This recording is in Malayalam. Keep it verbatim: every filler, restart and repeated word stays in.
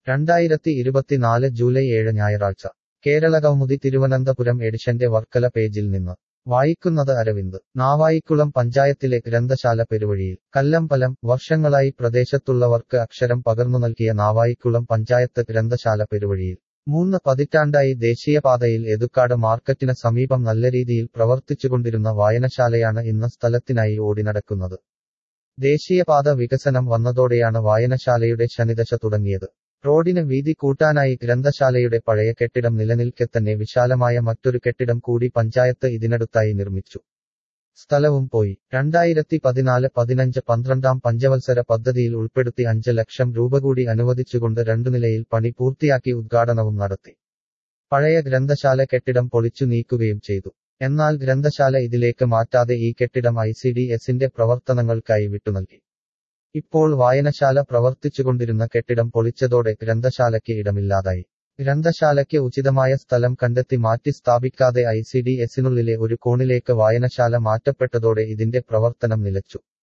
രണ്ടായിരത്തി ഇരുപത്തിനാല് ജൂലൈ ഏഴ് ഞായറാഴ്ച കേരളകൗമുദി തിരുവനന്തപുരം എഡിഷന്റെ വർക്കല പേജിൽ നിന്ന് വായിക്കുന്നത് അരവിന്ദ്. നാവായിക്കുളം പഞ്ചായത്തിലെ ഗ്രന്ഥശാല പെരുവഴിയിൽ കല്ലമ്പലം. വർഷങ്ങളായി പ്രദേശത്തുള്ളവർക്ക് അക്ഷരം പകർന്നു നൽകിയ നാവായിക്കുളം പഞ്ചായത്ത് ഗ്രന്ഥശാല പെരുവഴിയിൽ മൂന്ന് പതിറ്റാണ്ടായി ദേശീയപാതയിൽ എതുക്കാട് മാർക്കറ്റിന് സമീപം നല്ല രീതിയിൽ പ്രവർത്തിച്ചുകൊണ്ടിരുന്ന വായനശാലയാണ് ഇന്ന് സ്ഥലത്തിനായി ഓടിനടക്കുന്നത്. ദേശീയപാത വികസനം വന്നതോടെയാണ് വായനശാലയുടെ ശനിദശ തുടങ്ങിയത്. റോഡിന് വീതി കൂട്ടാനായി ഗ്രന്ഥശാലയുടെ പഴയ കെട്ടിടം നിലനിൽക്കെ തന്നെ വിശാലമായ മറ്റൊരു കെട്ടിടം കൂടി പഞ്ചായത്ത് ഇതിനടുത്തായി നിർമ്മിച്ചു. സ്ഥലവും പോയി. രണ്ടായിരത്തി പതിനാല് പതിനഞ്ച് പന്ത്രണ്ടാം പഞ്ചവത്സര പദ്ധതിയിൽ ഉൾപ്പെടുത്തി അഞ്ച് ലക്ഷം രൂപ കൂടി അനുവദിച്ചുകൊണ്ട് രണ്ടു നിലയിൽ പണി പൂർത്തിയാക്കി ഉദ്ഘാടനവും നടത്തി. പഴയ ഗ്രന്ഥശാല കെട്ടിടം പൊളിച്ചു നീക്കുകയും ചെയ്തു. എന്നാൽ ഗ്രന്ഥശാല ഇതിലേക്ക് മാറ്റാതെ ഈ കെട്ടിടം ഐ സി ഡി എസിന്റെ പ്രവർത്തനങ്ങൾക്കായി വിട്ടുനൽകി. ഇപ്പോൾ വായനശാല പ്രവർത്തിച്ചുകൊണ്ടിരുന്ന കെട്ടിടം പൊളിച്ചതോടെ ഗ്രന്ഥശാലയ്ക്ക് ഇടമില്ലാതായി. ഗ്രന്ഥശാലയ്ക്ക് ഉചിതമായ സ്ഥലം കണ്ടെത്തി മാറ്റി സ്ഥാപിക്കാതെ ഐ സി ഡി എസിനുള്ളിലെ ഒരു കോണിലേക്ക് വായനശാല മാറ്റപ്പെട്ടതോടെ ഇതിന്റെ പ്രവർത്തനം നിലച്ചു.